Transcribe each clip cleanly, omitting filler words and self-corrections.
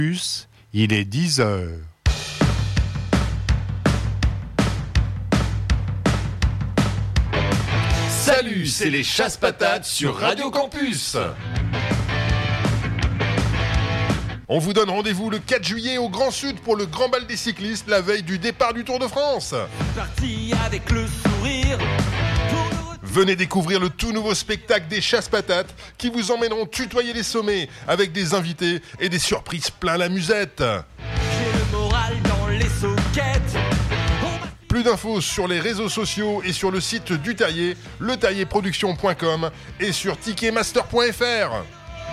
Il est 10h. Salut, c'est les Chasse-Patates sur Radio Campus. On vous donne rendez-vous le 4 juillet au Grand Sud pour le Grand Bal des cyclistes, la veille du départ du Tour de France. Parti avec le sourire. Venez découvrir le tout nouveau spectacle des Chasse-Patates qui vous emmèneront tutoyer les sommets avec des invités et des surprises plein la musette. J'ai le moral dans les soquettes. Plus d'infos sur les réseaux sociaux et sur le site du Terrier, leterrierproduction.com et sur ticketmaster.fr.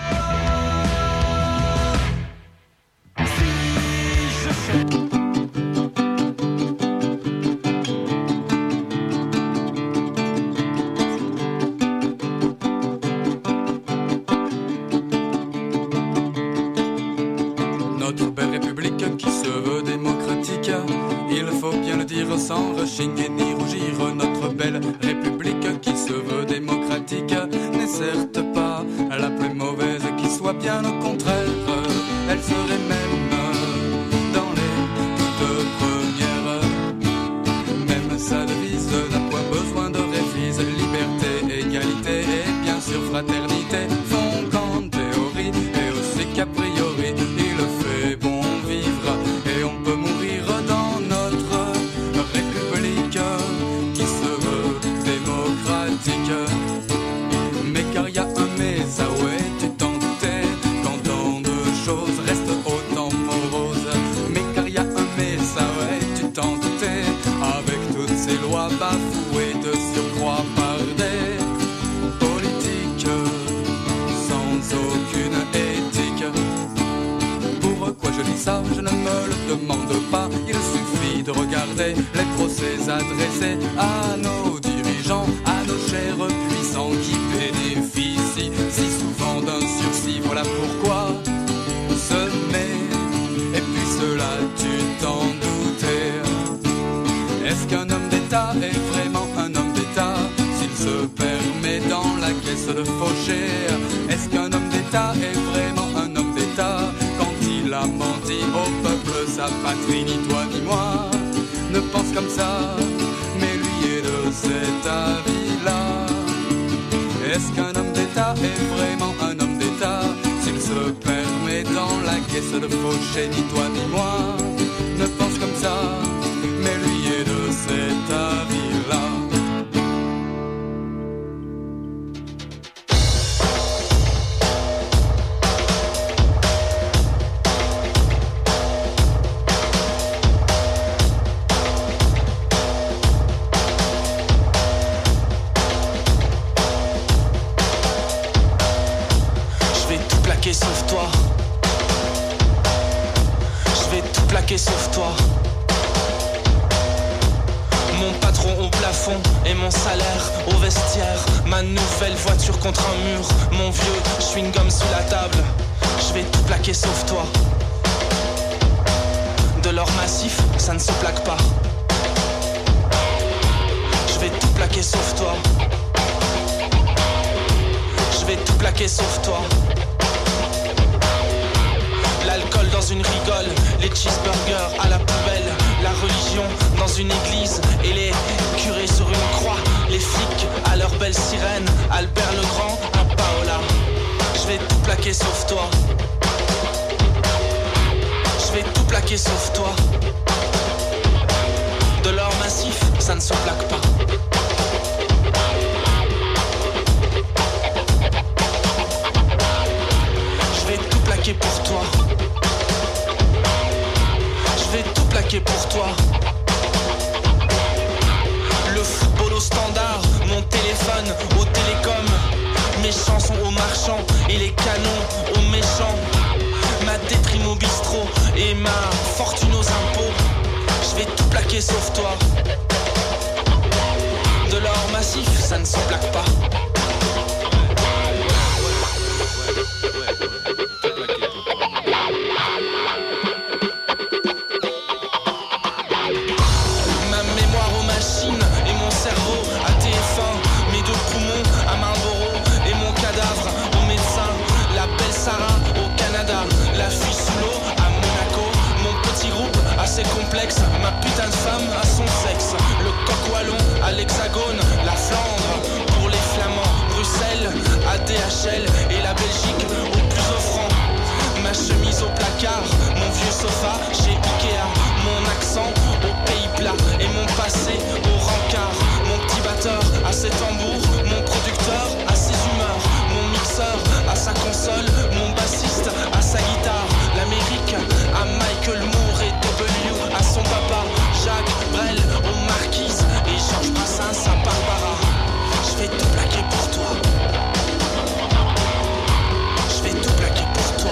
Notre belle République qui se veut démocratique, il faut bien le dire sans rechigner ni rougir. Notre belle République qui se veut démocratique n'est certes pas la plus mauvaise qui soit, bien au contraire. Elle serait même dans les toutes premières. Même sa devise n'a point besoin de révise. Liberté, égalité et bien sûr fraternité font qu'en théorie et aussi qu'a priori il fait bon vivre et on peut mourir dans notre République qui se veut démocratique. Mais car y a un mais, ça ouais, tu t'en doutais, quand tant de choses restent autant moroses. Mais car y a un mais, ça ouais, tu t'en doutais, avec toutes ces lois bafouées de surcroît par des politiques sans aucune éthique. Pourquoi je dis ça, je ne me le demande pas. Il suffit de regarder les procès adressés à nos dirigeants, à nos chers puissants qui bénéficient si souvent d'un sursis. Voilà pourquoi ce mais, et puis cela tu t'en doutais. Est-ce qu'un homme d'État est vraiment un homme d'État s'il se permet dans la caisse de faucher? Est-ce qu'un homme d'État est vraiment un homme d'État quand il a menti au peuple, sa patrie? Ni toi ni moi ne pense comme ça, mais lui est de cet avis-là. Est-ce qu'un homme d'État est vraiment un homme d'État s'il se permet dans la caisse de faucher? Ni toi ni moi ne pense comme ça, mais lui est de cet avis-là. Sauf toi, je vais tout plaquer sauf toi. Mon patron au plafond et mon salaire au vestiaire. Ma nouvelle voiture contre un mur. Mon vieux chewing-gum sous la table. Je vais tout plaquer sauf toi. De l'or massif, ça ne se plaque pas. Je vais tout plaquer sauf toi. Je vais tout plaquer sauf toi. L'alcool dans une rigole, les cheeseburgers à la poubelle, la religion dans une église et les curés sur une croix, les flics à leur belle sirène, Albert le Grand à Paola. Je vais tout plaquer sauf toi. Je vais tout plaquer sauf toi. De l'or massif, ça ne se plaque pas. Je vais tout plaquer pour toi. Je vais tout plaquer pour toi. Le football au standard, mon téléphone au télécom, mes chansons aux marchands et les canons aux méchants, ma déprime au bistrot et ma fortune aux impôts. Je vais tout plaquer sauf toi. De l'or massif, ça ne se plaque pas. Mes deux poumons à Marlboro et mon cadavre au médecin. La belle Sarah au Canada. Car mon vieux sofa chez Ikea, mon accent au pays plat et mon passé au rencard. Mon petit batteur à ses tambours, mon producteur à ses humeurs, mon mixeur à sa console, mon bassiste à sa guitare. L'Amérique à Michael Moore et W à son papa, Jacques Brel aux Marquises et Georges Brassens à Barbara. Je vais tout plaquer pour toi. Je vais tout plaquer pour toi.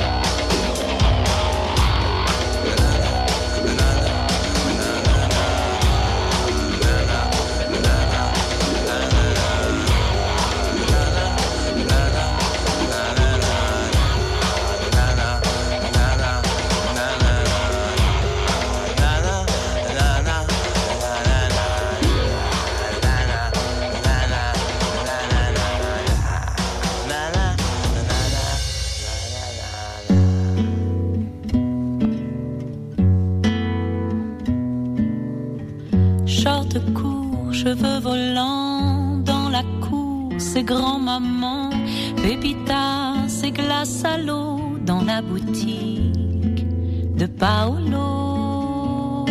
Short court, cheveux volants dans la cour, c'est grand-maman. Pépitas et glace à l'eau dans la boutique de Paolo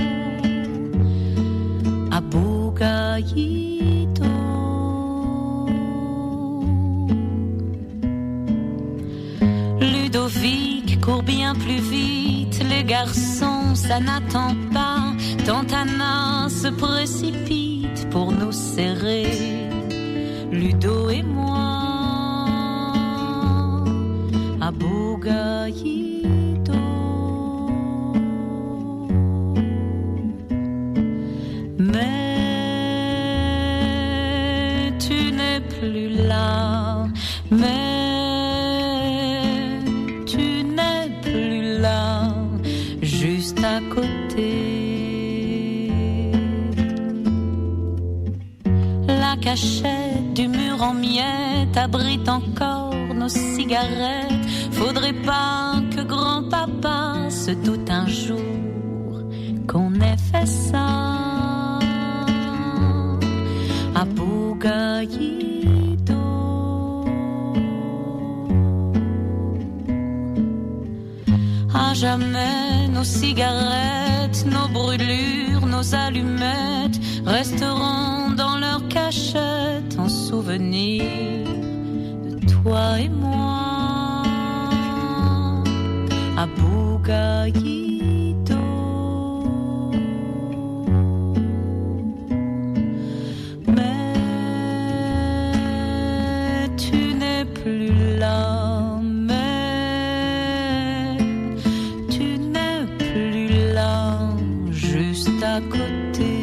à Bougaïto. Ludovic court bien plus vite, les garçons ça n'attend pas. Tante Anna se précipite pour nous serrer, Ludo et moi, à Bougaïto. Mais tu n'es plus là, mais tu n'es plus là, juste à côté. La cachette du mur en miettes abrite encore nos cigarettes. Faudrait pas que grand-papa se doute un jour qu'on ait fait ça à Bougaïto. À jamais nos cigarettes, nos brûlures, nos allumettes resteront dans leur cachette en souvenir de toi et moi à Bougaïto. Mais tu n'es plus là, mais tu n'es plus là, juste à côté.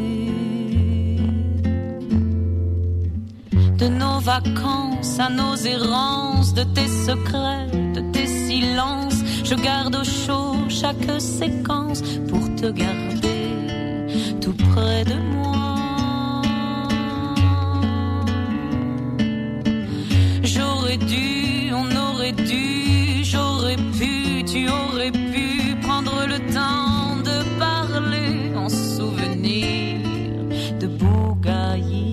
De nos vacances à nos errances, de tes secrets, de tes silences, je garde au chaud chaque séquence pour te garder tout près de moi. J'aurais dû, on aurait dû, j'aurais pu, tu aurais pu prendre le temps de parler en souvenir de Bougaïto.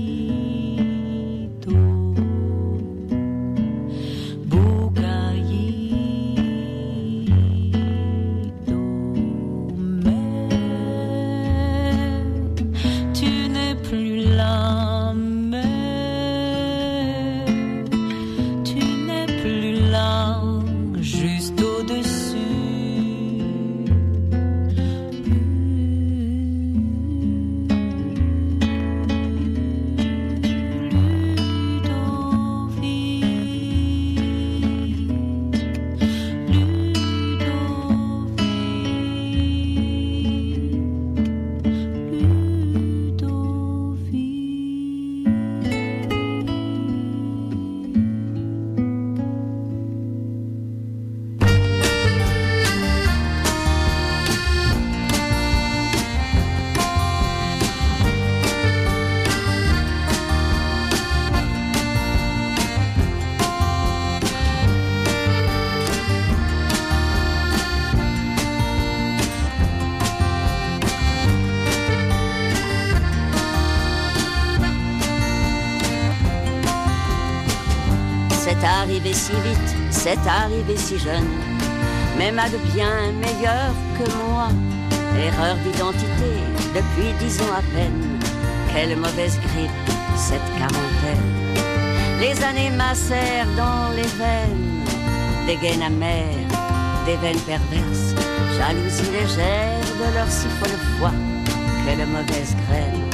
C'est arrivé si vite, c'est arrivé si jeune. même à de bien meilleurs que moi. Erreur d'identité, depuis 10 ans à peine. Quelle mauvaise grippe, cette quarantaine. Les années macèrent dans les veines, des gaines amères, des veines perverses. Jalousie légère de leur si folle foi. Quelle mauvaise graine.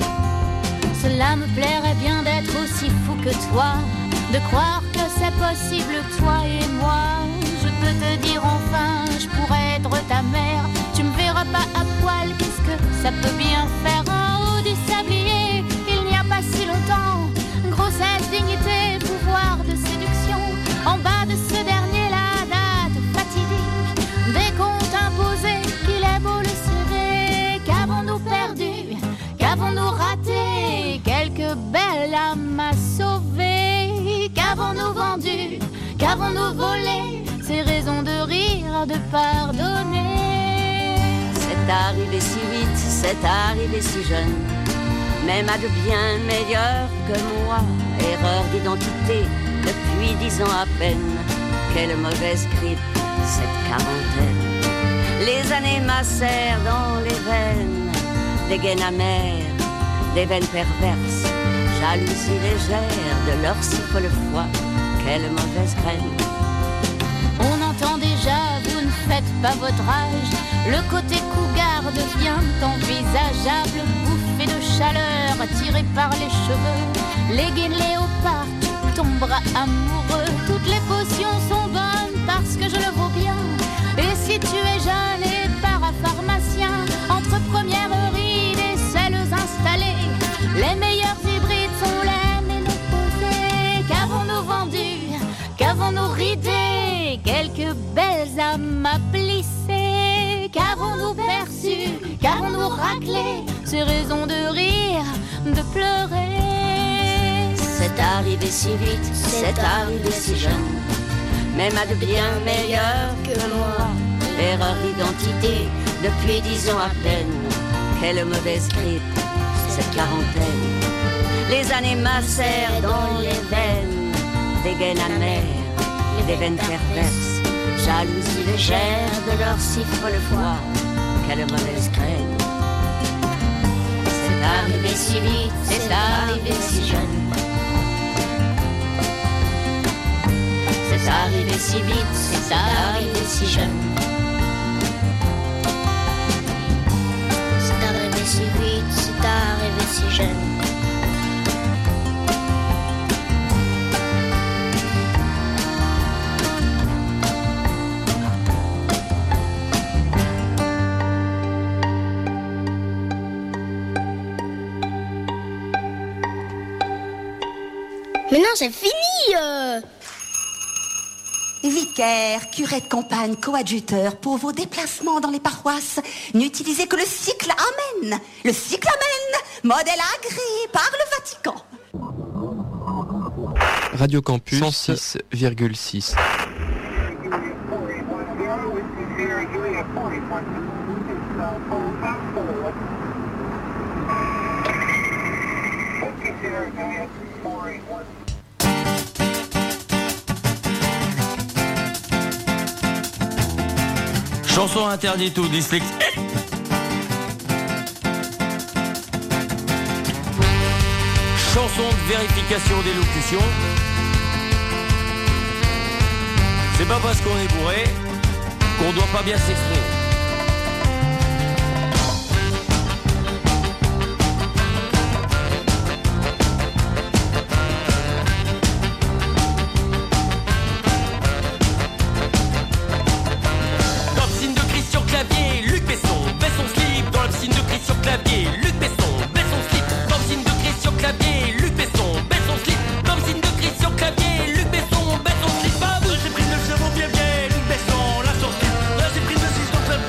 Cela me plairait bien d'être aussi fou que toi, de croire que c'est possible, toi et moi. Je peux te dire enfin, je pourrais être ta mère. Tu me verras pas à poil, qu'est-ce que ça peut bien faire? En haut du sablier, il n'y a pas si longtemps, grossesse, dignité, pouvoir de séduction. En bas de ce dernier, la date fatidique, des comptes imposés, qu'il est beau le serrer. Qu'avons-nous perdu? Qu'avons-nous raté? Quelques belles âmes à sauver. Qu'avons-nous vendu? Qu'avons-nous volé? Ces raisons de rire, de pardonner. C'est arrivé si vite, c'est arrivé si jeune, même à de bien meilleurs que moi. Erreur d'identité, depuis 10 ans à peine. Quelle mauvaise grippe, cette quarantaine. Les années macèrent dans les veines, des gaines amères, des veines perverses. Jalousie légère de leur si folle foi. Quelle mauvaise graine. On entend déjà, vous ne faites pas votre âge. Le côté cougar devient envisageable. Bouffé de chaleur, attiré par les cheveux. Les gaines léopards, tu tomberas amoureux. Toutes les potions sont bonnes parce que je le vaux bien. Et si tu es jeune et parapharmacien, entre première ride et celles installées, les meilleurs hybrides sont les ménopausés. Qu'avons-nous vendu? Qu'avons-nous ridé? Quelques belles âmes à plisser. Qu'avons-nous perçu? Qu'avons-nous raclé? Ces raisons de rire, de pleurer. C'est arrivé si vite, c'est arrivé si jeune, même à de bien meilleurs que moi. Erreur d'identité, depuis 10 ans à peine. Quelle mauvaise grippe, cette quarantaine. Les années macèrent dans les veines, des gaines amères, des veines perverses. Jalousie légère de leur si folle foi. Quelle mauvaise graine. C'est arrivé si vite, c'est arrivé si jeune. C'est arrivé si vite, c'est arrivé si jeune. C'est arrivé si vite, c'est arrivé si jeune. Mais non, c'est fini Vicaire, curé de campagne, coadjuteur, pour vos déplacements dans les paroisses, n'utilisez que le cycle Amen. Le cycle Amen, modèle agréé par le Vatican. Radio Campus 106,6. Chanson interdite aux dyslexiques. Chanson de vérification d'élocution. C'est pas parce qu'on est bourré qu'on doit pas bien s'exprimer. J'ai pris le cerveau bien, Luc Besson, la sortie. Là j'ai pris le 6 donc la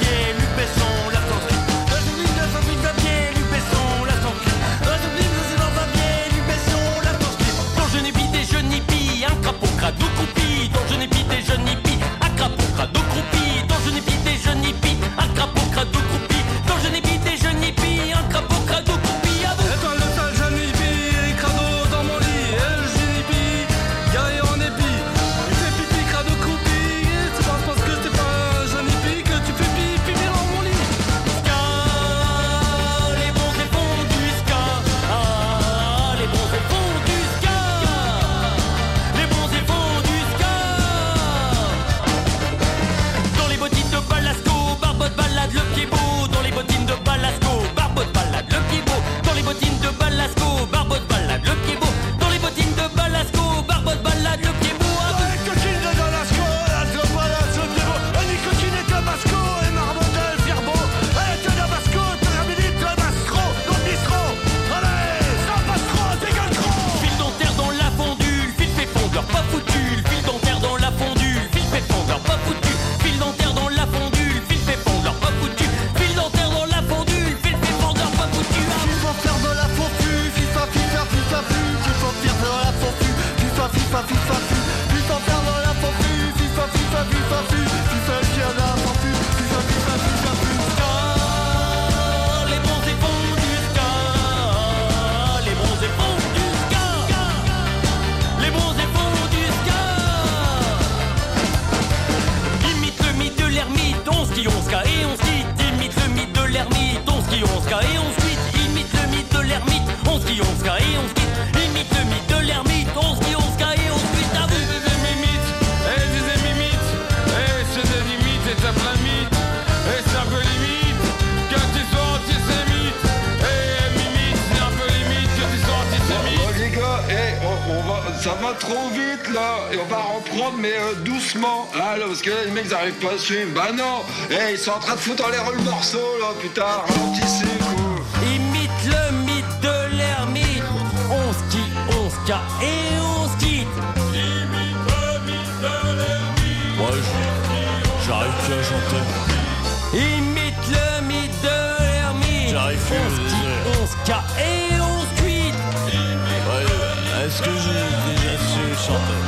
ski, on se caille et on se quitte. Imite le mythe de l'ermite. On ski, on se caille et on se quitte. Imite le mythe de l'ermite. On ski, on se caille et on se quitte. À vous. Des mimites, des mimites, c'est des limites, et t'as plein de mythes, et c'est un peu limite, que tu sois antisémite, mimite, c'est un peu limite, que tu sois antisémite. Bon, les gars, ça va trop vite là, et on va reprendre mais doucement, ah, là, parce que les mecs ils arrivent pas à suivre, bah non, ils sont en train de foutre en l'air le morceau là, putain, ralentissez quoi. Imite le mythe de l'ermite. On skie, on se caille et on se quitte. Imite le mythe de l'ermite. Moi j'arrive plus à chanter. Imite le mythe de l'ermite. J'arrive plus on skie, on se caille et on se quitte. Ouais, est-ce que j'ai déjà su chanter?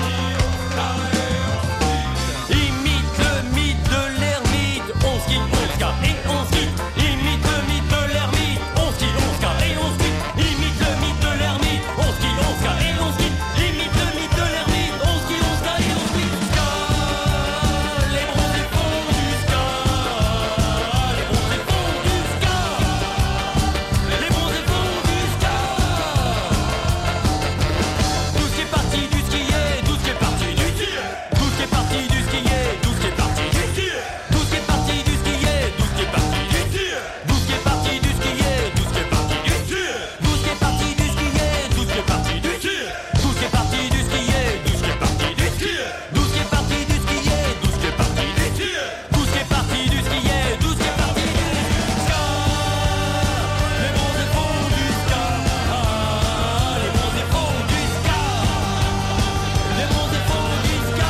Imite le mythe de l'ermite. On skie, on se caille et on se quitte. Imite le mythe de l'ermite. On skie, on se caille et on se quitte. Imite le mythe de l'ermite. On skie, on se caille et on se quitte. Imite le mythe de l'ermite. On skie, on se caille et on se quitte. Ska, les bronzés font du ska. Les bronzés font du ska. Les bronzés font du ska. Tout ce qui est parti du skier, tout ce qui est parti du skier. Tout ce qui est parti du skier, tout ce qui est parti du skier. Tout ce qui est parti du skier, tout ce qui est parti du skier. Tout ce qui est parti du skier, tout ce qui est parti du skier. Tout ce qui est parti du skier, tout ce qui est parti du skier. Tout ce qui est parti du skier, tout ce qui est parti du skier. Tout ce qui est parti du skier, tout ce qui est parti du skier. Tout ce qui est parti du skier, tout ce qui est parti du ska. Les bronzés font du ska. Les bronzés font du ska. Les bronzés font du ska.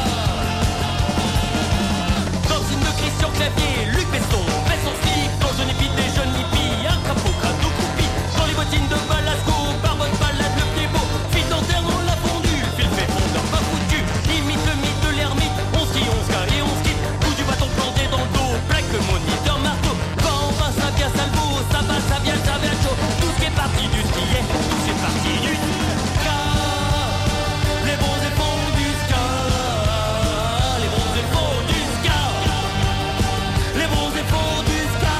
Dansine de Christian Clavier, Luc Besson, fait son slip. Dans je n'épite des jeunes hippies, un crapaud crado croupi. Dans les bottines de Balasco, Barbonne balade le pied beau. Fil dentaire dans la fondue, fil fait fondeur pas foutu. Imite le mythe de l'ermite, on skie, on se caille et on se quitte. Coup du bâton planté dans le dos, plaque le moniteur marteau. Quand on va, ça vient salvo, ça va, ça vient chaud. Tout ce qui est parti du skier, tout ce qui est parti du ska. Les bronzés font du ska. Les bronzés font du ska. Les bronzés font du ska.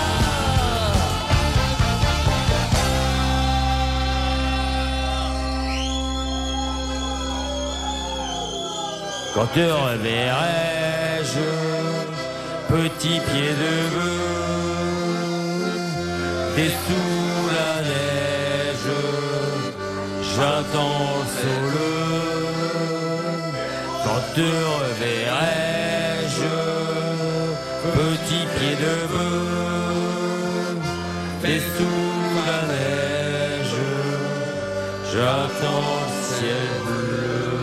Quand te reverrai-je, petit pied de bœuf, t'es sous la neige, j'attends le soleil. Quand te reverrai-je, petit pied de bœuf, t'es sous la neige, j'attends le ciel bleu.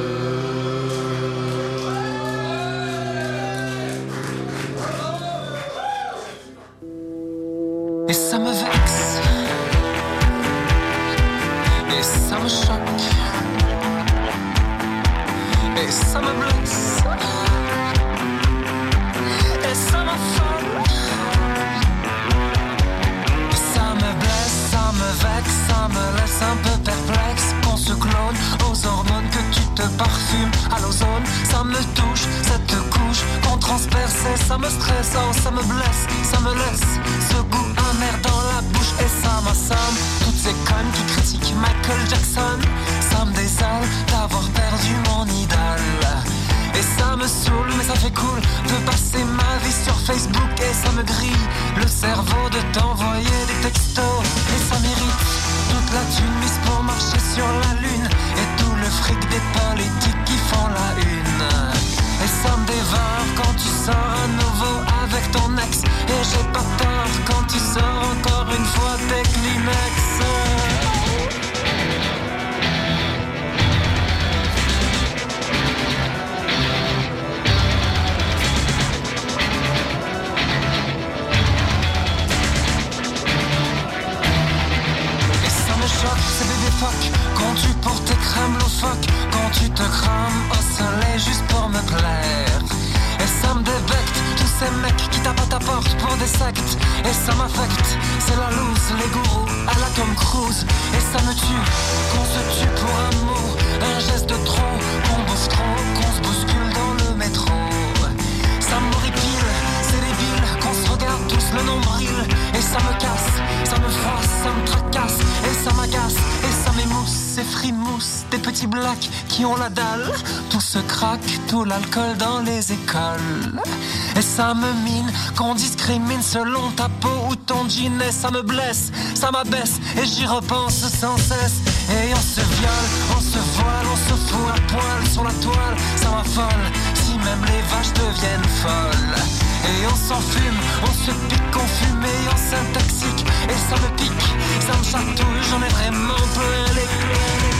Et ça me vexe, et ça me choque, et ça me blesse, et ça m'affole. Ça me blesse, ça me vexe, ça me laisse un peu perplexe. Qu'on se clone aux hormones, que tu te parfumes à l'ozone. Ça me touche, cette couche qu'on transperce, et ça me stresse, oh ça me blesse, ça me laisse ce goût amer dans la bouche, et ça m'assomme. Toutes ces connes qui critiquent Michael Jackson, ça me désole d'avoir perdu mon idole. Et ça me saoule, mais ça fait cool de passer ma vie sur Facebook, et ça me grille le cerveau de t'envoyer des textos. Et ça mérite toute la thune mise pour marcher sur la lune, et tout le fric des politiques qui font la une. Et ça me dévore quand tu sors à nouveau avec ton ex, et j'ai pas peur quand tu sors encore une fois tes Kleenex. C'est bébé phoque, quand tu portes tes crèmes loufoques, quand tu te crames au soleil juste pour me plaire. Et ça me débecte, tous ces mecs qui tapent à ta porte pour des sectes. Et ça m'affecte, c'est la loose, les gourous à la Tom Cruise. Et ça me tue, qu'on se tue pour amour, un geste de trop, qu'on bouffe trop, qu'on se bouscule dans le métro. Ça m'horripile, c'est débile, qu'on se regarde tous le nombril. Et ça me casse, ça frimousse, des petits blacks qui ont la dalle. Tout se craque, tout l'alcool dans les écoles. Et ça me mine qu'on discrimine selon ta peau ou ton jean. Et ça me blesse, ça m'abaisse et j'y repense sans cesse. Et on se viole, on se voile, on se fout à poil sur la toile. Ça m'affole, si même les vaches deviennent folles. Et on s'enfume, on se pique, on fume et on s'intoxique. Et ça me pique, ça me chatouille, j'en ai vraiment plein les clés.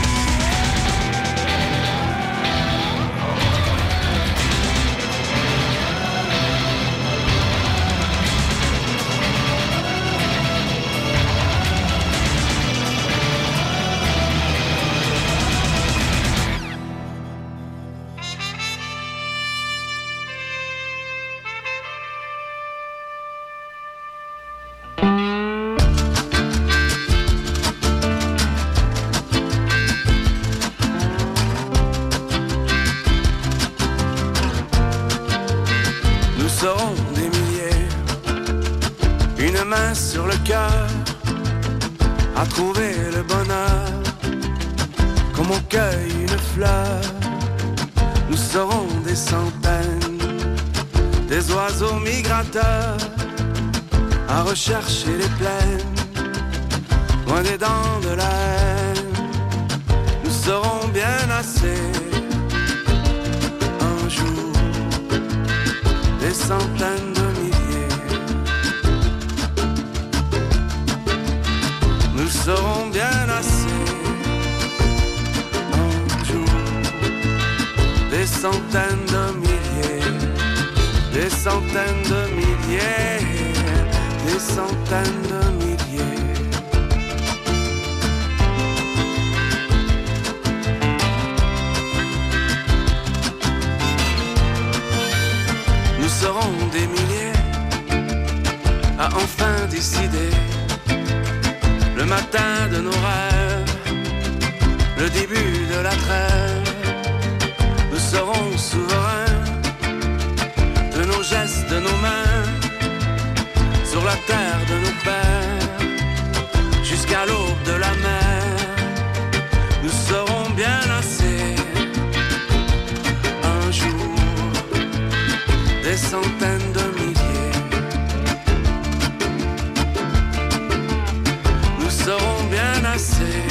Sur le cœur, à trouver le bonheur, comme on cueille une fleur. Nous serons des centaines, des oiseaux migrateurs, à rechercher les plaines, loin des dents de la haine. Nous serons bien assez, un jour, des centaines de nous serons bien assez, un jour, des centaines de milliers, des centaines de milliers, des centaines de milliers. Nous serons des milliers à enfin décider le matin de nos rêves, le début de la trêve. Nous serons souverains de nos gestes, de nos mains, sur la terre de nos pères, jusqu'à l'aube de la mer. Nous serons bien assez, un jour, des centaines de milliers. Nous serons bien assez,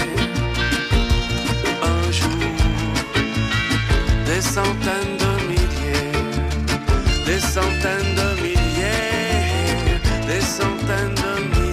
un jour, des centaines de milliers, des centaines de milliers, des centaines de milliers.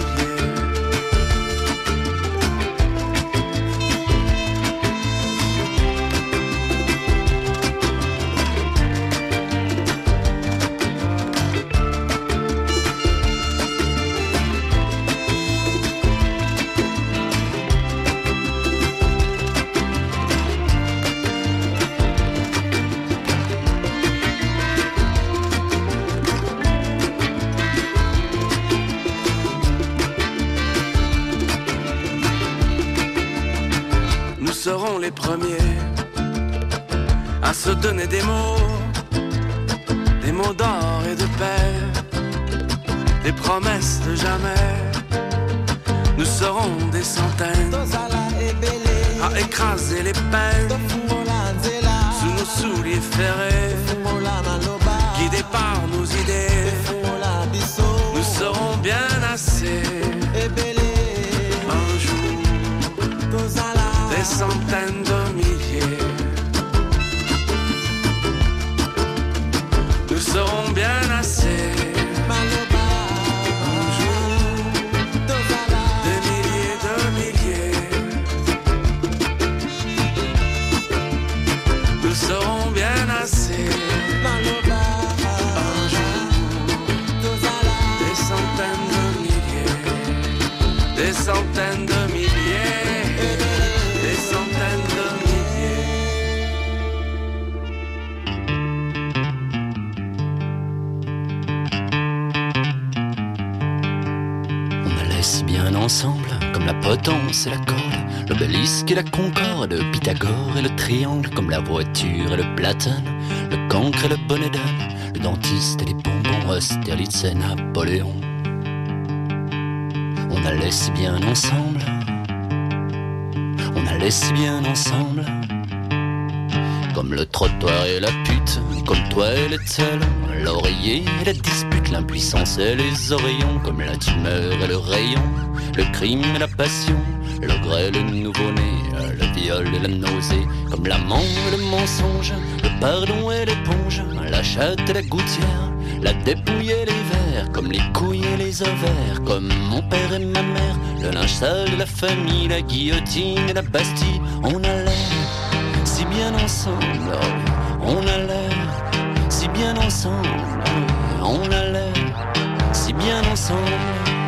Serons les premiers à se donner des mots d'or et de paix, des promesses de jamais. Nous serons des centaines à écraser les peines sous nos souliers ferrés, guidés par nos idées. Nous serons bien assez, un jour, des centaines de milliers. Nous serons bien assez, un jour, des milliers de milliers. Nous serons bien assez, un jour, des centaines de milliers, des centaines de milliers. Ensemble, comme la potence et la corde, l'obélisque et la concorde, Pythagore et le triangle, comme la voiture et le platane, le cancre et le bonnet d'âne, le dentiste et les bonbons, Austerlitz et Napoléon. On allait si bien ensemble, on aller si bien ensemble. Comme le trottoir et la pute, comme toi et l'étel, l'oreiller et la dispute, l'impuissance et les oreillons, comme la tumeur et le rayon, le crime et la passion, le grêle et le nouveau-né, le viol et la nausée, comme l'amant et le mensonge, le pardon et l'éponge, la chatte et la gouttière, la dépouille et les vers, comme les couilles et les ovaires, comme mon père et ma mère, le linge sale de la famille, la guillotine et la Bastille. On a l'air si bien ensemble, on a l'air si bien ensemble, on a l'air si bien ensemble.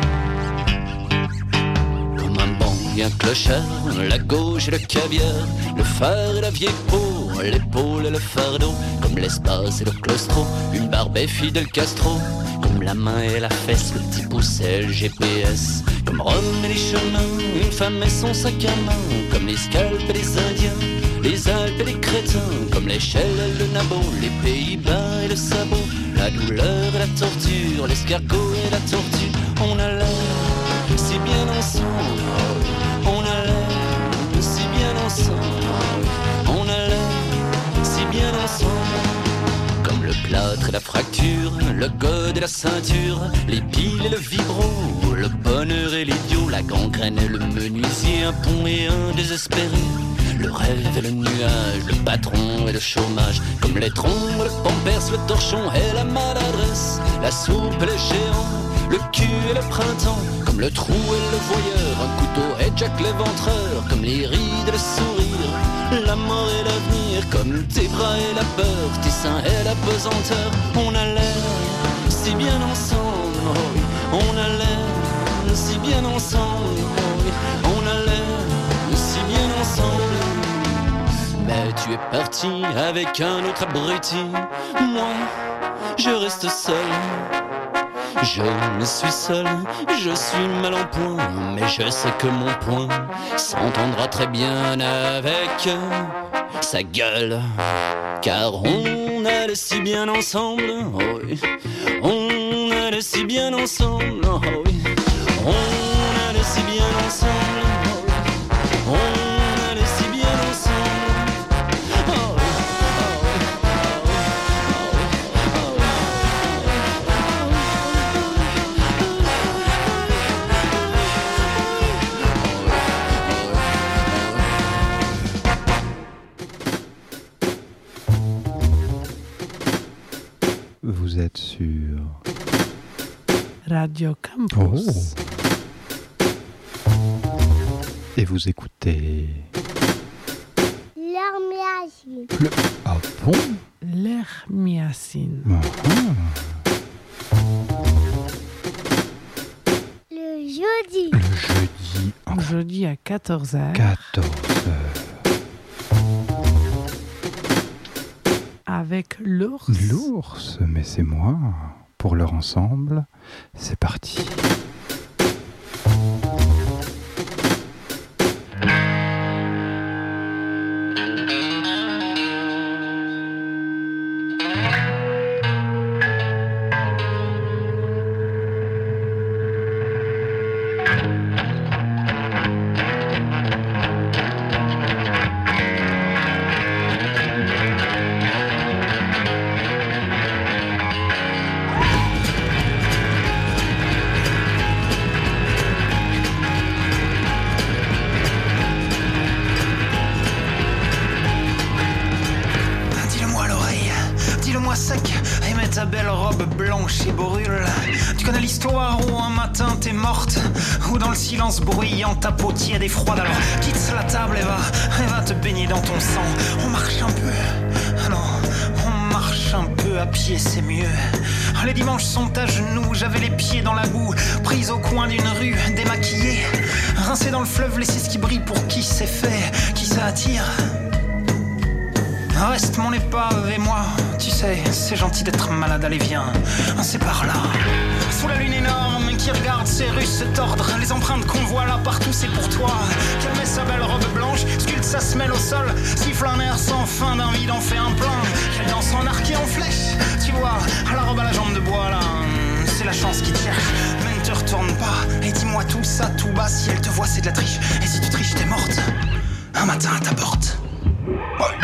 Comme un banc et un clochard, la gauche et le caviar, le phare et la vieille peau, l'épaule et le fardeau, comme l'espace et le claustro, une barbe et Fidel Castro, comme la main et la fesse, le petit pouce et le GPS, comme Rome et les chemins, une femme et son sac à main, comme les scalpes et les Indiens, les Alpes et les crétins, comme l'échelle et le nabot, les Pays-Bas et le sabot, la douleur et la torture, l'escargot et la tortue. On a l'air si bien ensemble, on a l'air si bien ensemble, on a l'air si bien ensemble. Comme le plâtre et la fracture, le gode et la ceinture, les piles et le vibro, le bonheur et l'idiot, la gangrène et le menuisier, un pont et un désespéré, le rêve et le nuage, le patron et le chômage, comme les trombes, le pampers, le torchon et la maladresse, la soupe et le géant, le cul et le printemps, comme le trou et le voyeur, un couteau et Jack l'éventreur, comme les rides et le sourire, la mort et l'avenir, comme tes bras et la peur, tes seins et la pesanteur. On a l'air si bien ensemble, oh oui. On a l'air si bien ensemble, oh oui. On a l'air si bien ensemble. Mais tu es parti avec un autre abruti, moi je reste seul. Je me suis seul, je suis mal en point, mais je sais que mon point s'entendra très bien avec sa gueule. Car on allait si bien ensemble, oh oui. On allait si bien ensemble, oh oui. On allait si bien ensemble, oh oui. On allait si bien ensemble. Vous êtes sur Radio Campus. Oh. Et vous écoutez L'Hermiacine. Ah bon? L'Hermiacine. Le jeudi. Le jeudi. Jeudi à 14h. 14h. Avec l'ours. L'ours, mais c'est moi. Pour leur ensemble, c'est parti. Bruyant, ta peau tiède et froide, alors quitte la table et va te baigner dans ton sang. On marche un peu, non, on marche un peu à pied, c'est mieux. Les dimanches sont à genoux, j'avais les pieds dans la boue, prise au coin d'une rue, démaquillée, rincée dans le fleuve, laissez ce qui brille pour qui c'est fait, qui ça attire. Reste mon épave et moi, tu sais, c'est gentil d'être malade, allez viens, c'est par là. Sous la lune énorme qui regarde ses rues se tordre, les empreintes qu'on voit là partout c'est pour toi. Qu'elle met sa belle robe blanche, sculpte sa semelle au sol, siffle un air sans fin d'un vide, en fait un plan. Qu'elle danse en arc et en flèche, tu vois, à la robe à la jambe de bois là, c'est la chance qui te cherche. Mais ne te retourne pas et dis-moi tout ça tout bas, si elle te voit c'est de la triche, et si tu triches t'es morte. un matin à ta porte. Ouais.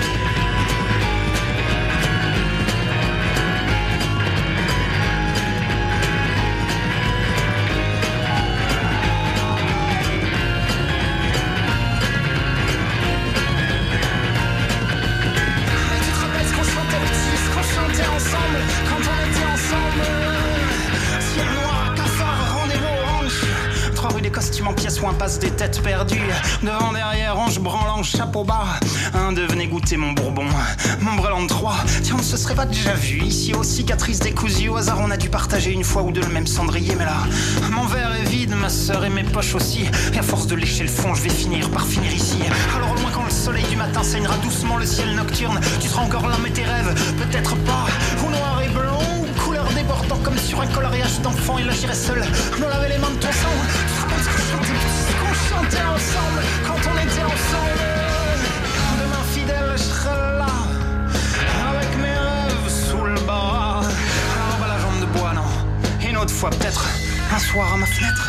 Ensemble, quand on était ensemble, ciel noir, cafard, rendez-vous au ranch. 3 rue des costumes en pièces ou impasse des têtes perdues. Devant, derrière, ange branlant, chapeau bas. Devenez goûter mon bourbon, mon brelan de 3. Tiens, on ne se serait pas déjà vu ici aux cicatrices décousues. Au hasard, on a dû partager une fois ou deux le même cendrier. Mais là, mon verre est vide, ma sœur et mes poches aussi. Et à force de lécher le fond, je vais finir par finir ici. Alors au loin, quand le soleil du matin saignera doucement le ciel nocturne, tu seras encore là, mais tes rêves, peut-être pas. Ou noir et blanc, ou couleur débordant comme sur un coloriage d'enfant. Et là, j'irai seul me laver les mains de ton sang. Ce qu'on chantait ensemble quand on était ensemble. Demain fidèle, je serai là avec mes rêves sous le bras. Alors bah la jambe de bois, non. Une autre fois peut-être, un soir à ma fenêtre.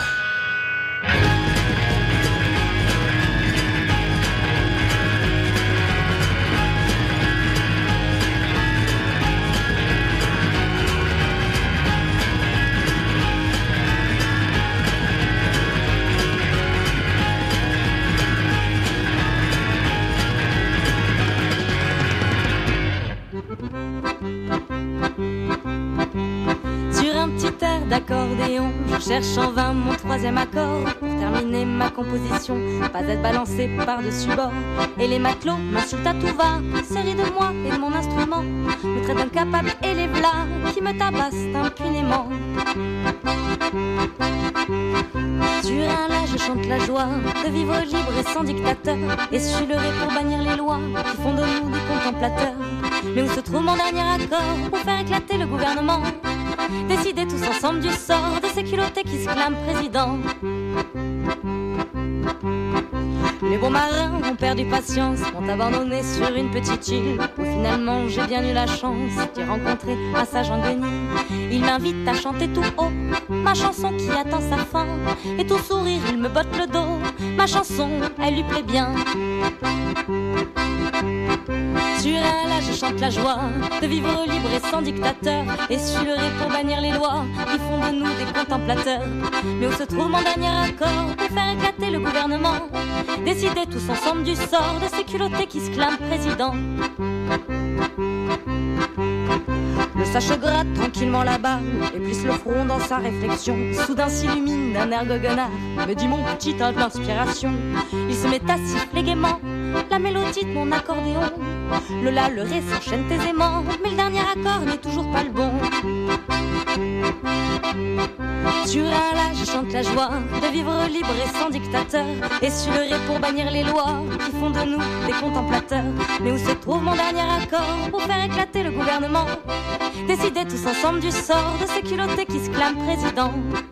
D'accordéon, je cherche en vain mon 3e accord pour terminer ma composition, pas être balancé par-dessus bord. Et les matelots m'insultent à tout va, se rient de moi et de mon instrument, me traitent d'incapable et les v'là qui me tabassent impunément. Sur un là, je chante la joie de vivre libre et sans dictateur, et je suis leurré pour bannir les lois qui font de nous des contemplateurs. Mais où se trouve mon dernier accord pour faire éclater le gouvernement? Décider tous ensemble du sort de ces culottés qui se clament président. Les bons marins ont perdu patience, m'ont abandonné sur une petite île où finalement j'ai bien eu la chance d'y rencontrer un sage en guenille. Il m'invite à chanter tout haut ma chanson qui attend sa fin, et tout sourire il me botte le dos. Ma chanson, elle lui plaît bien. Sur un là, je chante la joie de vivre libre et sans dictateur, et je suis leurré pour bannir les lois qui font de nous des contemplateurs. Mais où se trouve mon dernier accord pour faire éclater le gouvernement? Décider tous ensemble du sort de ces culottés qui se clament président. Le sache-gratte tranquillement là-bas et plisse le front dans sa réflexion. Soudain s'illumine d'un air goguenard, me dit mon petit tas de l'inspiration. Il se met à siffler gaiement la mélodie de mon accordéon. Le la, le ré s'enchaînent aisément, mais le dernier accord n'est toujours pas le bon. Sur un là, je chante la joie de vivre libre et sans dictateur, et sur le ré pour bannir les lois qui font de nous des contemplateurs. Mais où se trouve mon dernier accord pour faire éclater le gouvernement? Décider tous ensemble du sort de ces culottés qui se clament président.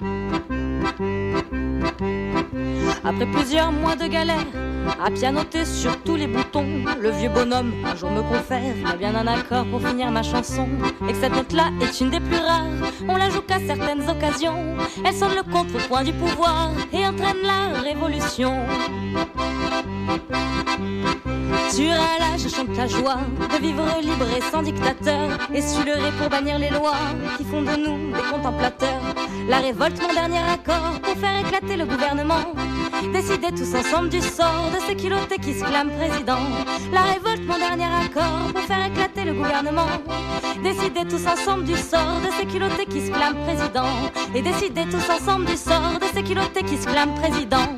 Après plusieurs mois de galère, à pianoter sur tous les boutons, le vieux bonhomme un jour me confère qu'il a bien un accord pour finir ma chanson, et que cette note-là est une des plus rares. On la joue qu'à certaines occasions, elle sonne le contrepoint du pouvoir et entraîne la révolution. Sur un là, je chante la joie de vivre libre et sans dictateur, et sur le ré pour bannir les lois qui font de nous des contemplateurs. La révolte, mon dernier accord pour faire éclater le gouvernement. Décider tous ensemble du sort de ces culottés qui se clament président. La révolte, mon dernier accord pour faire éclater le gouvernement. Décider tous ensemble du sort de ces culottés qui se clament président. Et décider tous ensemble du sort de ces culottés qui se clament président.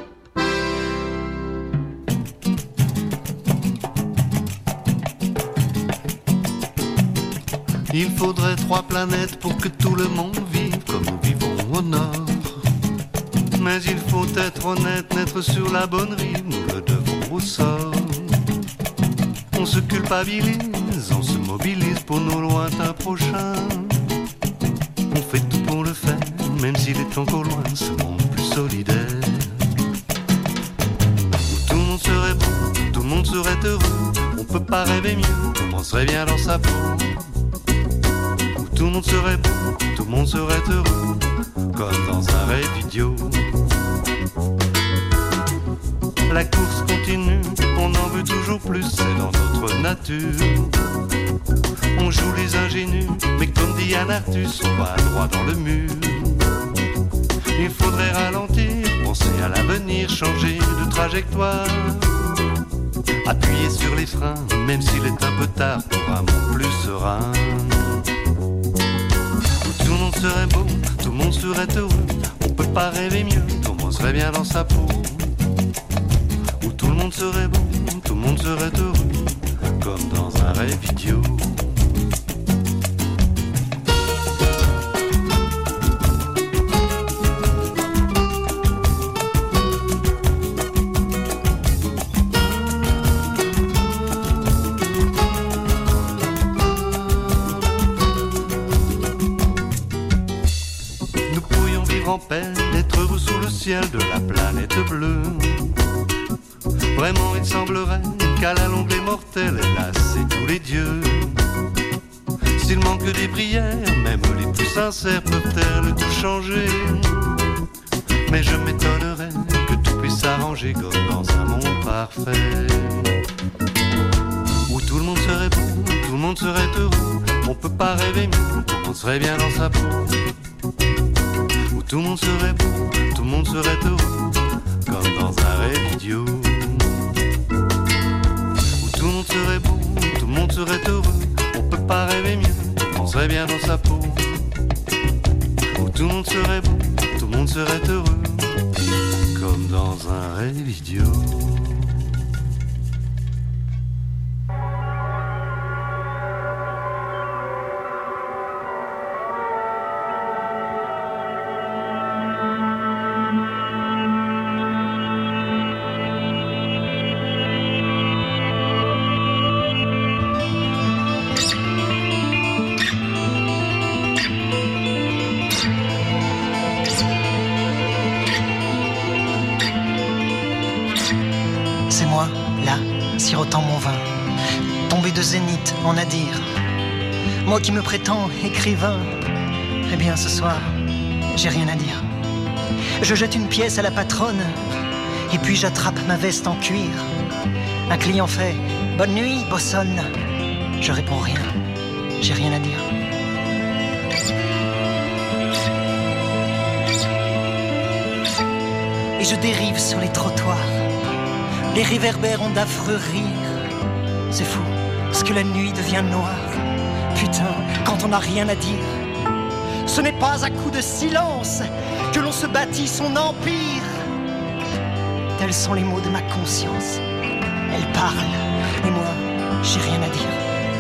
Il faudrait 3 planètes pour que tout le monde vive comme nous vivons au nord. Mais il faut être honnête, naître sur la bonne rive, nous le devons au sort. On se culpabilise, on se mobilise pour nos lointains prochains. On fait tout pour le faire, même s'il est encore loin, ce monde plus solidaire. Où tout le monde serait beau, tout le monde serait heureux. On peut pas rêver mieux, on serait bien dans sa peau. Tout le monde serait beau, tout le monde serait heureux, comme dans un rêve idiot. La course continue nature. On joue les ingénus, mais comme dit Yann Arthus, on va droit dans le mur. Il faudrait ralentir, penser à l'avenir, changer de trajectoire. Appuyer sur les freins, même s'il est un peu tard pour un monde plus serein. Où tout le monde serait beau, tout le monde serait heureux. On peut pas rêver mieux, tout le monde serait bien dans sa peau. Où tout le monde serait beau, tout le monde serait heureux, comme dans un rêve idiot. D'être heureux sous le ciel de la planète bleue. Vraiment il semblerait qu'à la longue les mortels lassent tous les dieux. S'il manque des prières, même les plus sincères peuvent-elles tout changer. Mais je m'étonnerais que tout puisse s'arranger comme dans un monde parfait. Où tout le monde serait beau, tout le monde serait heureux. On peut pas rêver mieux, tout le monde serait bien dans sa peau. Tout le monde serait beau, tout le monde serait heureux, comme dans un rêve idiot. Où tout le monde serait beau, tout le monde serait heureux, on peut pas rêver mieux, on serait bien dans sa peau. Où tout le monde serait beau, tout le monde serait heureux, comme dans un rêve idiot. Sirotant mon vin, tombé de zénith en nadir. Moi qui me prétends écrivain, eh bien ce soir, j'ai rien à dire. Je jette une pièce à la patronne, et puis j'attrape ma veste en cuir. Un client fait « Bonne nuit, bossonne ». Je réponds rien, j'ai rien à dire. Et je dérive sur les trottoirs. Les réverbères ont d'affreux rires. C'est fou, parce que la nuit devient noire. Putain, quand on n'a rien à dire. Ce n'est pas à coup de silence que l'on se bâtit son empire. Tels sont les mots de ma conscience. Elle parle, et moi, j'ai rien à dire.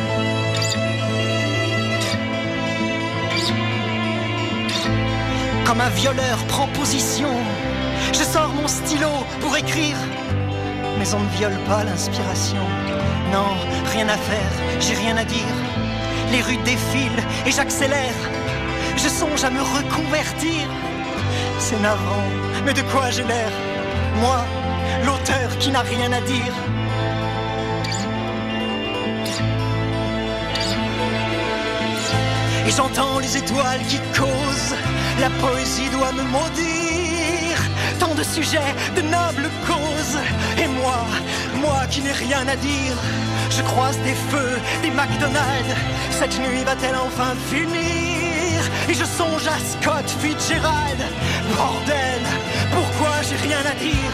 Comme un violeur prend position, je sors mon stylo pour écrire. Mais on ne viole pas l'inspiration. Non, rien à faire, j'ai rien à dire. Les rues défilent et j'accélère. Je songe à me reconvertir. C'est navrant, mais de quoi j'ai l'air? Moi, l'auteur qui n'a rien à dire. Et j'entends les étoiles qui causent. La poésie doit me maudire. Tant de sujets, de nobles causes. Et moi qui n'ai rien à dire. Je croise des feux, des McDonald's. Cette nuit va-t-elle enfin finir? Et je songe à Scott Fitzgerald. Bordel, pourquoi j'ai rien à dire?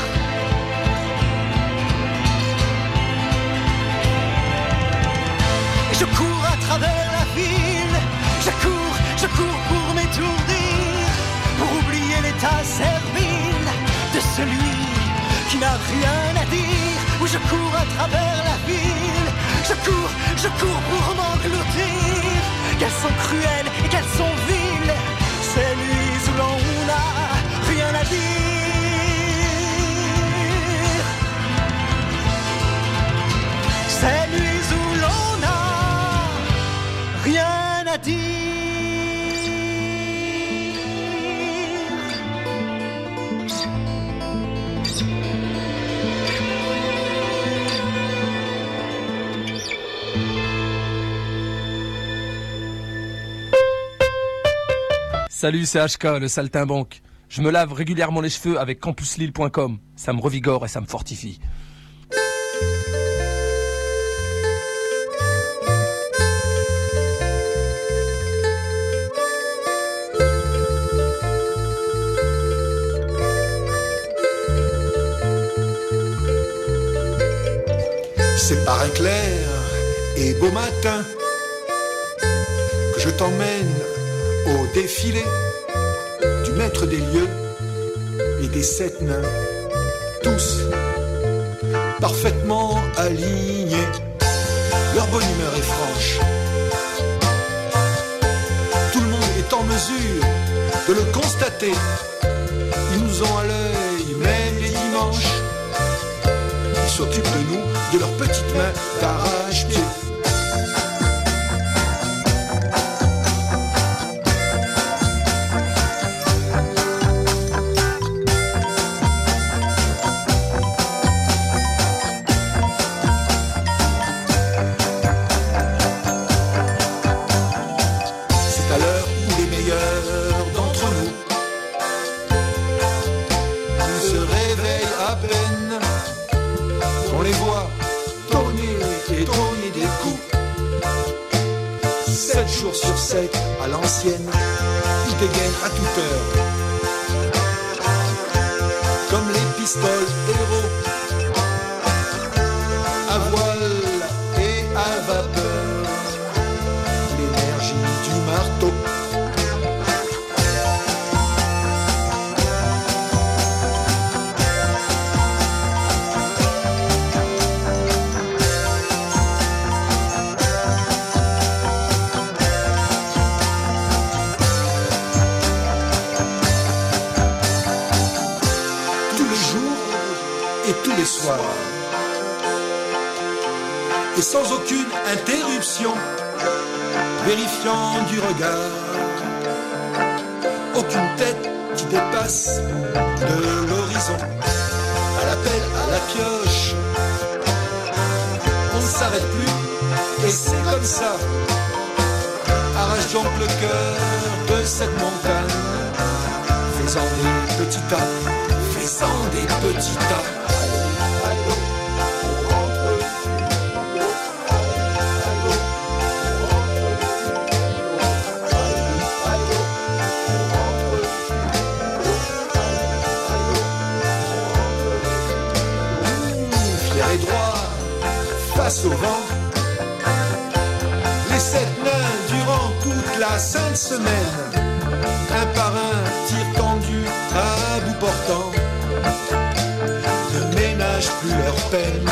Et je cours à travers la ville. Je cours pour m'étourdir. Pour oublier l'état servile de celui qui n'a rien à dire. Oui, je cours à travers la ville. Je cours pour m'engloutir. Qu'elles sont cruelles et qu'elles sont viles. Ces nuits où l'on n'a rien à dire. Ces nuits où l'on n'a rien à dire. Salut, c'est HK, le saltimbanque. Je me lave régulièrement les cheveux avec campuslille.com. Ça me revigore et ça me fortifie. C'est par un clair et beau matin que je t'emmène au défilé du maître des lieux et des 7 nains, tous parfaitement alignés. Leur bonne humeur est franche. Tout le monde est en mesure de le constater. Ils nous ont à l'œil, même les dimanches. Ils s'occupent de nous, de leurs petites mains d'arrache-pied. Sur 7 à l'ancienne, ils dégainent à toute heure, comme les pistoles héros, à voile et à vapeur, l'énergie du marteau. Et sans aucune interruption, vérifiant du regard, aucune tête qui dépasse de l'horizon. À l'appel, à la pioche, on ne s'arrête plus, et c'est comme ça. Arrache donc le cœur de cette montagne, faisant des petits tas, faisant des petits tas. Face au vent, les 7 nains durant toute la sainte semaine, un par un, tir tendu à bout portant, ne ménagent plus leur peine.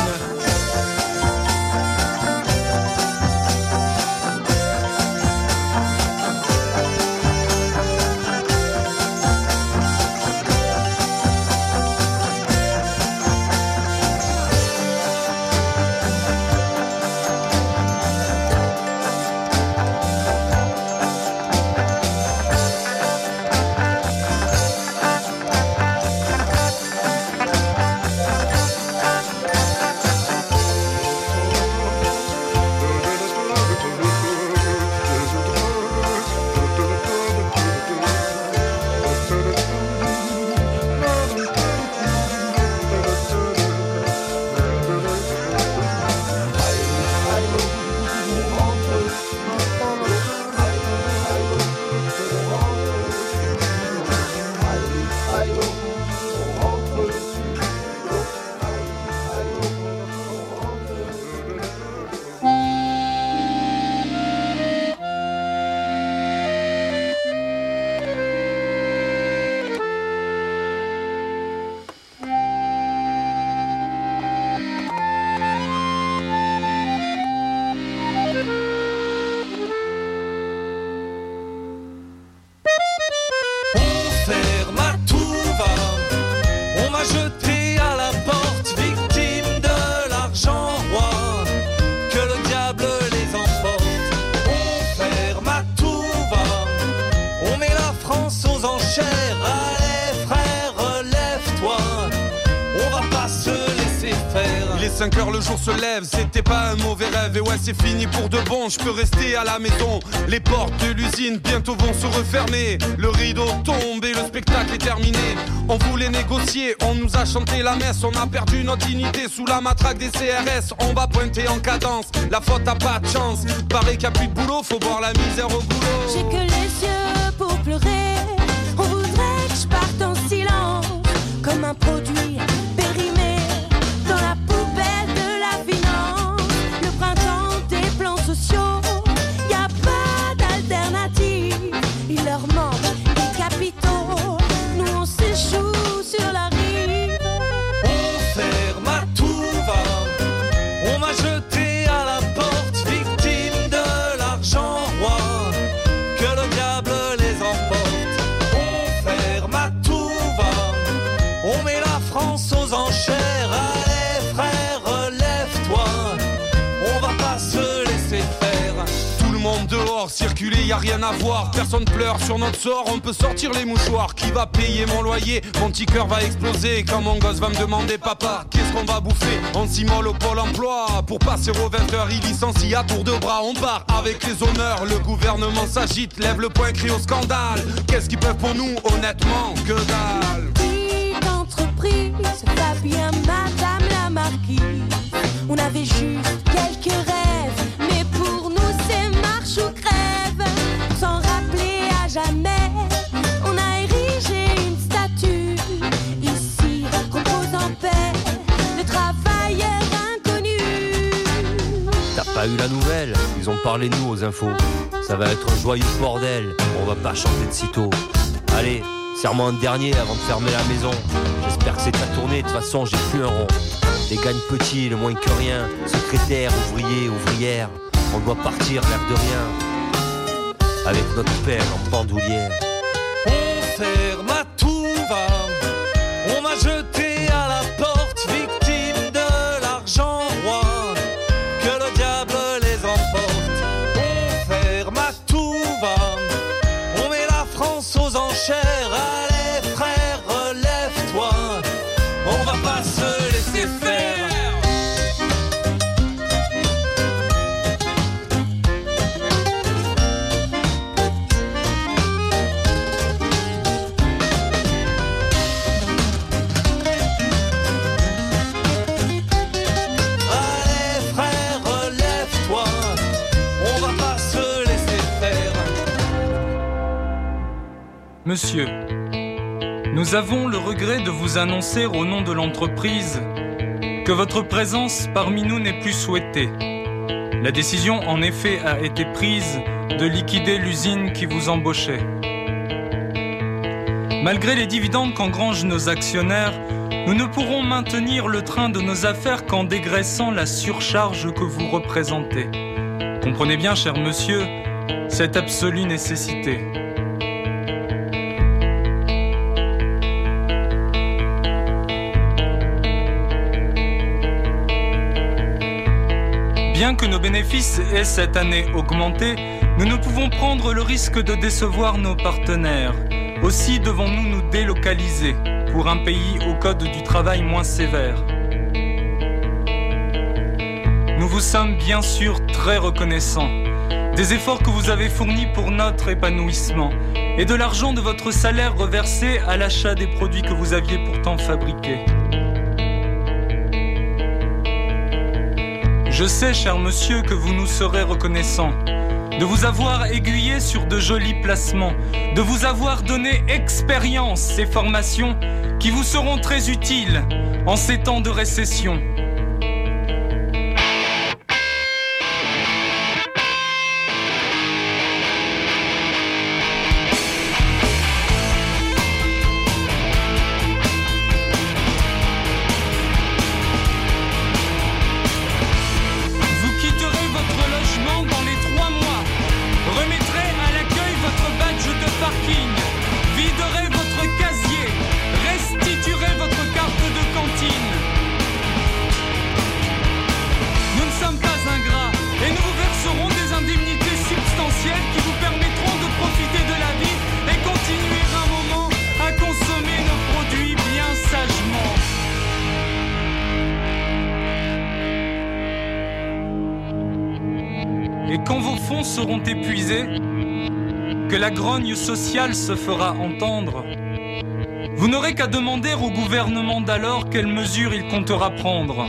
Il est 5 heures, le jour se lève, c'était pas un mauvais rêve. Et ouais, c'est fini pour de bon, je peux rester à la maison. Les portes de l'usine bientôt vont se refermer. Le rideau tombe et le spectacle est terminé. On voulait négocier, on nous a chanté la messe. On a perdu notre dignité sous la matraque des CRS. On va pointer en cadence, la faute a pas de chance. Paraît qu'il n'y a plus de boulot, faut voir la misère au boulot. J'ai que les yeux pour pleurer. On voudrait que je parte en silence, comme un produit périmé dans la poubelle de la finance. circuler, y a rien à voir. Personne pleure sur notre sort, on peut sortir les mouchoirs. Qui va payer mon loyer? Mon petit cœur va exploser quand mon gosse va me demander papa, qu'est-ce qu'on va bouffer? On s'immole au pôle emploi pour passer aux 20h. Il licencie à tour de bras, on part avec les honneurs. Le gouvernement s'agite, lève le poing, crie au scandale. Qu'est-ce qu'ils peuvent pour nous? Honnêtement, que dalle. Petite entreprise, va bien madame la marquise. On avait juste quelques rêves, mais pour nous c'est marche ou crève. Sans rappeler à jamais, on a érigé une statue. Ici repose en paix le travailleur inconnu. T'as pas eu la nouvelle? Ils ont parlé de nous aux infos. Ça va être un joyeux bordel, on va pas chanter de sitôt. Allez, serre-moi un dernier avant de fermer la maison. J'espère que c'est ta tournée, de toute façon j'ai plus un rond. Les gagnes petits, le moins que rien. Secrétaire, ouvrier, ouvrière. On doit partir l'air de rien, avec notre père en bandoulière. On ferme à tout va, on m'a jeté à la porte, victime de l'argent roi, que le diable les emporte. On ferme à tout va, on met la France aux enchères. Allez frère, relève-toi, on va pas se laisser faire. Monsieur, nous avons le regret de vous annoncer au nom de l'entreprise que votre présence parmi nous n'est plus souhaitée. La décision en effet a été prise de liquider l'usine qui vous embauchait. Malgré les dividendes qu'engrangent nos actionnaires, nous ne pourrons maintenir le train de nos affaires qu'en dégraissant la surcharge que vous représentez. Comprenez bien, cher monsieur, cette absolue nécessité. Bien que nos bénéfices aient cette année augmenté, nous ne pouvons prendre le risque de décevoir nos partenaires. Aussi devons-nous nous délocaliser pour un pays au code du travail moins sévère. Nous vous sommes bien sûr très reconnaissants des efforts que vous avez fournis pour notre épanouissement et de l'argent de votre salaire reversé à l'achat des produits que vous aviez pourtant fabriqués. Je sais, cher monsieur, que vous nous serez reconnaissant de vous avoir aiguillé sur de jolis placements, de vous avoir donné expérience et formations qui vous seront très utiles en ces temps de récession. Seront épuisés, que la grogne sociale se fera entendre. Vous n'aurez qu'à demander au gouvernement d'alors quelles mesures il comptera prendre.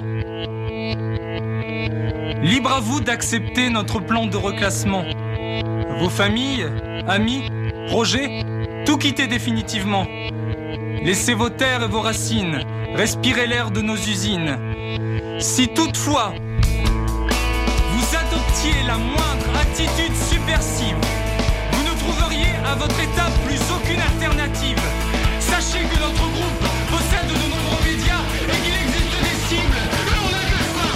Libre à vous d'accepter notre plan de reclassement. Vos familles, amis, projets, tout quitter définitivement. Laissez vos terres et vos racines, respirez l'air de nos usines. Si toutefois vous adoptiez la moindre attitude subversive, vous ne trouveriez à votre état plus aucune alternative. Sachez que notre groupe possède de nombreux médias et qu'il existe des cibles que l'on n'a que ça.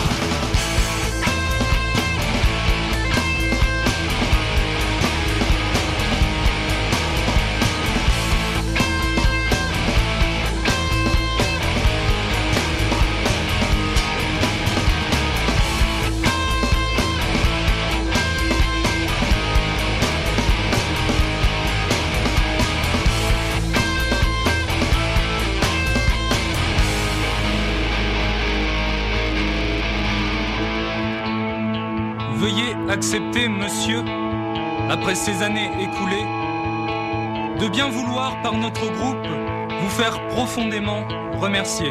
Veuillez accepter, monsieur, après ces années écoulées, de bien vouloir par notre groupe vous faire profondément remercier.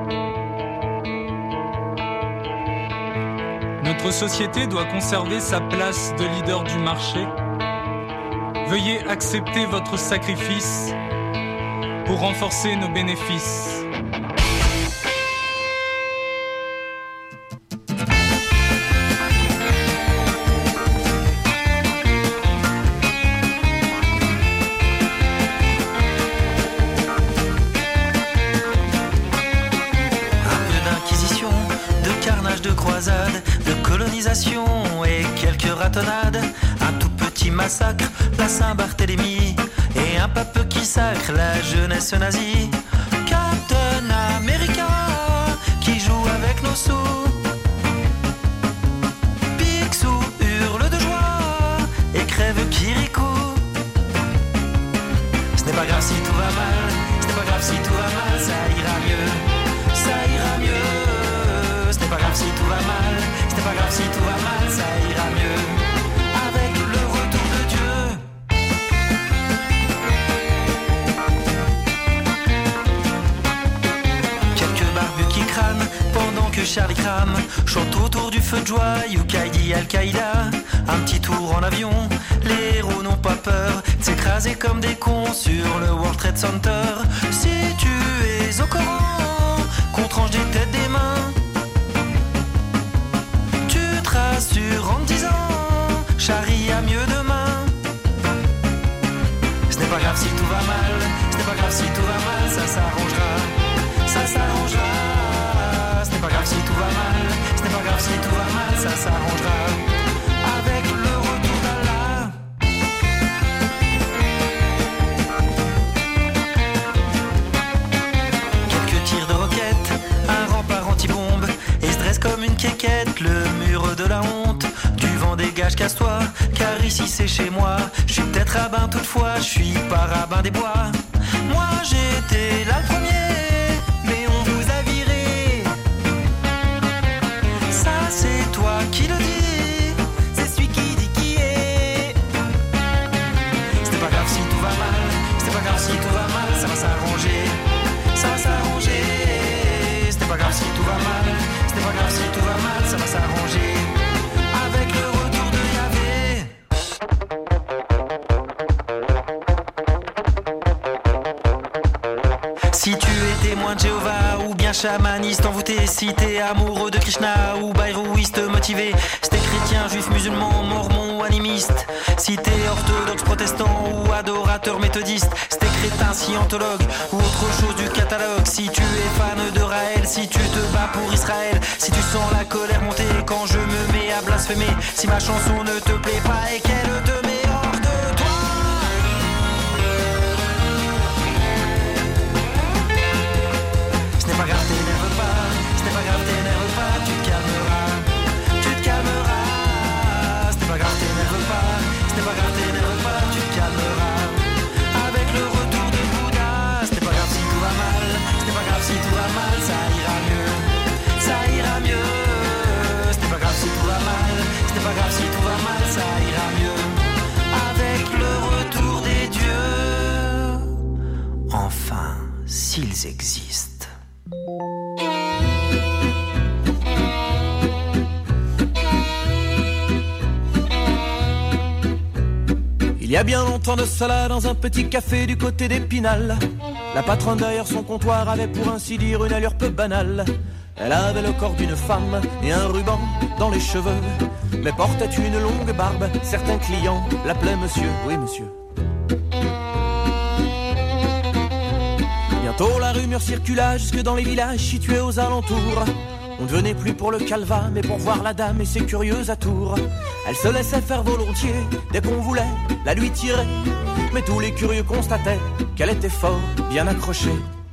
Notre société doit conserver sa place de leader du marché. Veuillez accepter votre sacrifice pour renforcer nos bénéfices. Et quelques ratonnades, un tout petit massacre, la Saint-Barthélemy, et un pape qui sacre la jeunesse nazie. Captain America qui joue avec nos sous. Picsou hurle de joie et crève Kirikou. Ce n'est pas grave si tout va mal, ce n'est pas grave si tout va mal, ça ira mieux, ça ira mieux. Ce n'est pas grave si tout va mal, c'est pas grave si tout va mal, ça ira mieux avec le retour de Dieu. Quelques barbus qui crânent pendant que Charlie crame chante autour du feu de joie, Yukaidi Al-Qaïda. Un petit tour en avion, les héros n'ont pas peur de s'écraser comme des cons sur le World Trade Center. Si tu es au courant qu'on tranche des têtes des mains, rassure en te disant Charlie a mieux demain. Ce n'est pas grave si tout va mal, ce n'est pas grave si tout va mal, ça s'arrangera, ça s'arrangera. Ce n'est pas grave si tout va mal, ce n'est pas grave si tout va mal, ça s'arrangera avec le retour d'Allah. Quelques tirs de roquettes, un rempart anti-bombe, et se dresse comme une quéquette le mur de la honte. Du vent dégage, casse-toi, car ici c'est chez moi. Je suis peut-être rabbin toutefois, je suis pas rabbin des bois. Moi j'étais là le premier, mais on vous a viré. Ça c'est toi qui le dis, c'est celui qui dit qui est. C'est pas grave si tout va mal, c'est pas grave si tout va mal, ça va s'arranger, ça va s'arranger. C'est pas grave si tout va mal, c'est pas grave si tout va mal, ça va s'arranger avec le retour de Yahvé. Si tu es témoin de Jéhovah ou bien chamaniste envoûté, si t'es amoureux de Krishna ou bayrouiste motivé, si t'es chrétien, juif, musulman, mormon ou animiste, si t'es orthodoxe, protestant ou adorateur méthodiste, si t'es crétin, scientologue ou autre chose du catalogue, si tu es fan de Raël, si tu te bats pour Israël, si tu sens la colère monter quand je me mets à blasphémer, si ma chanson ne te plaît pas et qu'elle te met hors de toi. Ce n'est pas grave, t'énerve pas, ce n'est pas grave, t'énerve pas, tu te calmeras, tu te calmeras. Ce n'est pas grave, t'énerve pas, ce n'est pas grave, t'énerve pas, tu te calmeras avec le retour de Bouddha. Ce n'est pas grave si tout va mal, ce n'est pas grave si tout va mal, ça ira mieux, ça ira mieux. Ce n'est pas grave si tout va mal, ce n'est pas grave si tout va mal, ça ira mieux avec le retour des dieux. Enfin, s'ils existent. Il y a bien longtemps de cela, dans un petit café du côté d'Épinal, la patronne derrière son comptoir avait pour ainsi dire une allure peu banale. Elle avait le corps d'une femme et un ruban dans les cheveux, mais portait une longue barbe. Certains clients l'appelaient monsieur, oui monsieur. Bientôt la rumeur circula jusque dans les villages situés aux alentours. On ne venait plus pour le calva, mais pour voir la dame et ses curieuses atours. Elle se laissait faire volontiers dès qu'on voulait la lui tirer, mais tous les curieux constataient qu'elle était fort bien accrochée.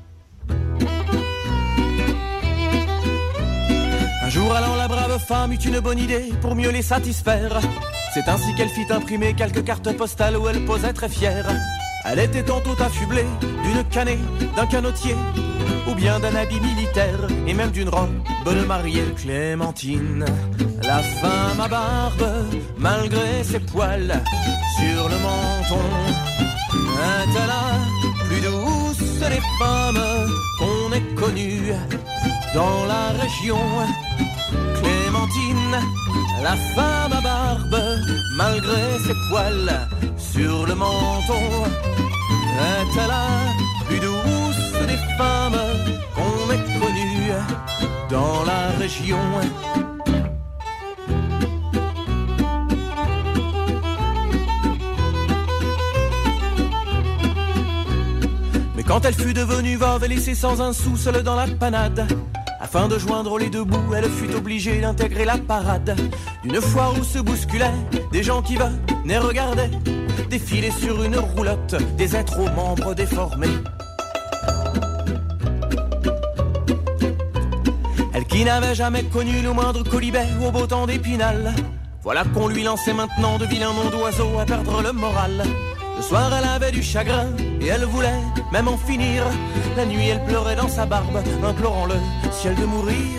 Un jour alors la brave femme eut une bonne idée pour mieux les satisfaire. C'est ainsi qu'elle fit imprimer quelques cartes postales où elle posait très fière. Elle était tantôt affublée d'une canée, d'un canotier, ou bien d'un habit militaire, et même d'une robe de mariée. Clémentine la femme à barbe, malgré ses poils sur le menton, est-elle la plus douce des femmes qu'on ait connues dans la région? Clémentine, la femme à barbe, malgré ses poils sur le menton, est-elle la plus douce des femmes qu'on ait connues dans la région? Mais quand elle fut devenue veuve et laissée sans un sou seule dans la panade, afin de joindre les deux bouts, elle fut obligée d'intégrer la parade d'une foire où se bousculaient des gens qui venaient regarder défiler sur une roulotte des êtres aux membres déformés. Elle qui n'avait jamais connu le moindre colibet au beau temps d'Épinal, voilà qu'on lui lançait maintenant de vilains noms d'oiseaux à perdre le moral. Le soir elle avait du chagrin et elle voulait même en finir. La nuit elle pleurait dans sa barbe, implorant le ciel de mourir.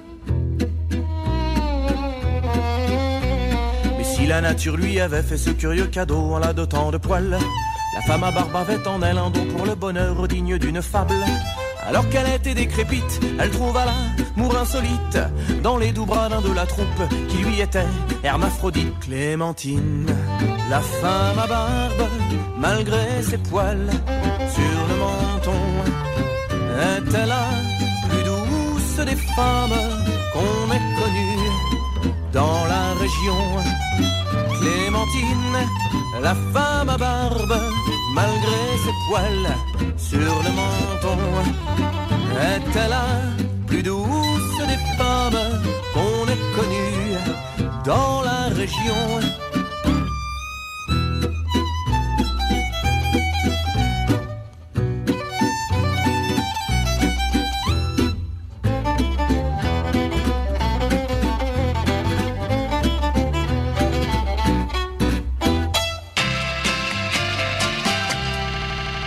Mais si la nature lui avait fait ce curieux cadeau en la dotant de poils, la femme à barbe avait en elle un don pour le bonheur digne d'une fable. Alors qu'elle était décrépite, elle trouva l'amour insolite dans les doux bras d'un de la troupe qui lui était hermaphrodite. Clémentine, la femme à barbe, malgré ses poils sur le menton, est-elle la plus douce des femmes qu'on ait connues dans la région? Clémentine, la femme à barbe, malgré ses poils sur le menton, est-elle la plus douce des femmes qu'on ait connues dans la région?